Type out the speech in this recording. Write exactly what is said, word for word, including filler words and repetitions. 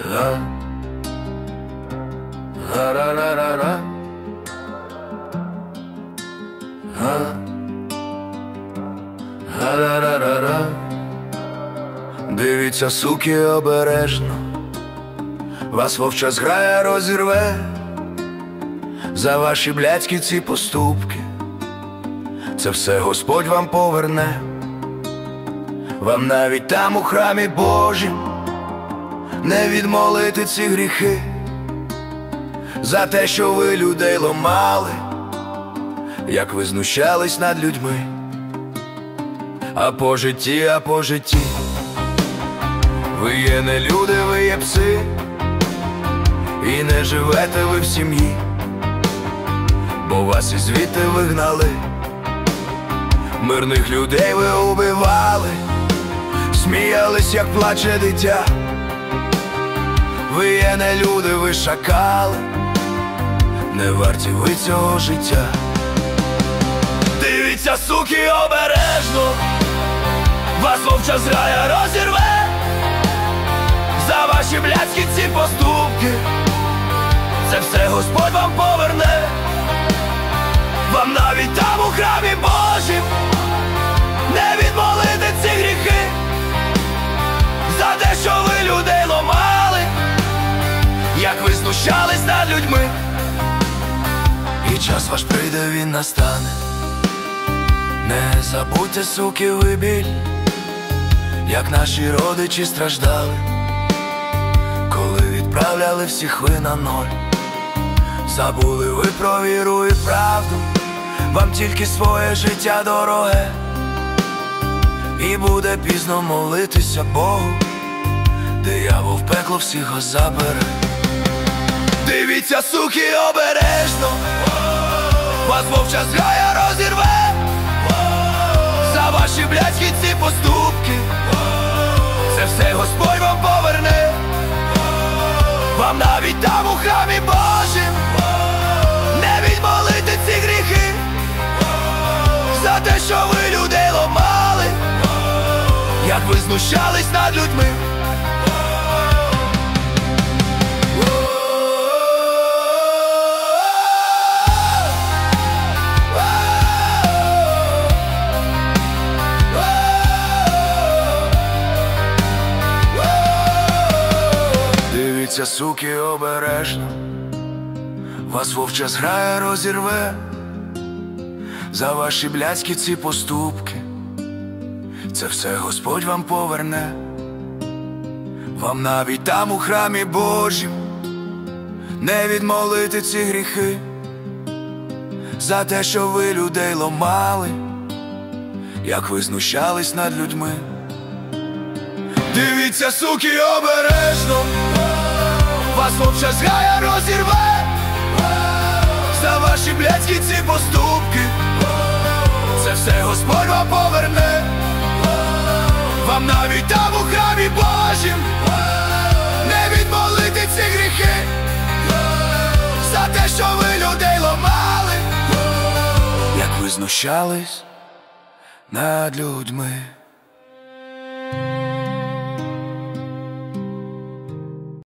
Га, га-ра-ра-ра-ра. Га, га-ра-ра-ра-ра. Дивіться, суки, обережно, вас вовча зграя розірве за ваші блядські ці поступки. Це все Господь вам поверне. Вам навіть там у храмі Божім не відмолити ці гріхи за те, що ви людей ломали, як ви знущались над людьми. А по житті, а по житті ви є не люди, ви є пси, і не живете ви в сім'ї, бо вас із звідти вигнали. Мирних людей ви убивали, сміялись, як плаче дитя. Ви є не люди, ви шакали, не варті ви цього життя. Дивіться, суки, обережно, вас вовча зграя розірве за ваші блядські ці поступки. Це все Господь вам поверне. Вам навіть там у храмі Божім не відмолити ці гріхи за те, що ви людей ломали, як ви знущались над людьми. І час ваш прийде, він настане. Не забудьте, суки, ви біль, як наші родичі страждали, коли відправляли всіх ви на ноль. Забули ви про віру і правду, вам тільки своє життя дороге, і буде пізно молитися Богу, диявол в пекло всіх вас забере. Дивіться, суки, обережно, вас вовча зграя розірве за ваші блядські ці поступки. Це все Господь вам поверне. Вам навіть там у храмі Божім не відмолити ці гріхи за те, що ви людей ломали, як ви знущались над людьми. Дивіться, суки, обережно, вас вовча зграя розірве за ваші блядські ці поступки. Це все Господь вам поверне. Вам навіть там у храмі Божім не відмолити ці гріхи за те, що ви людей ломали, як ви знущались над людьми. Дивіться, суки, обережно, вас вовча зграя розірве за ваші блядські ці поступки. Це все Господь вам поверне. Вам навіть там у храмі Божім не відмолити ці гріхи за те, що ви людей ломали, як ви знущались над людьми.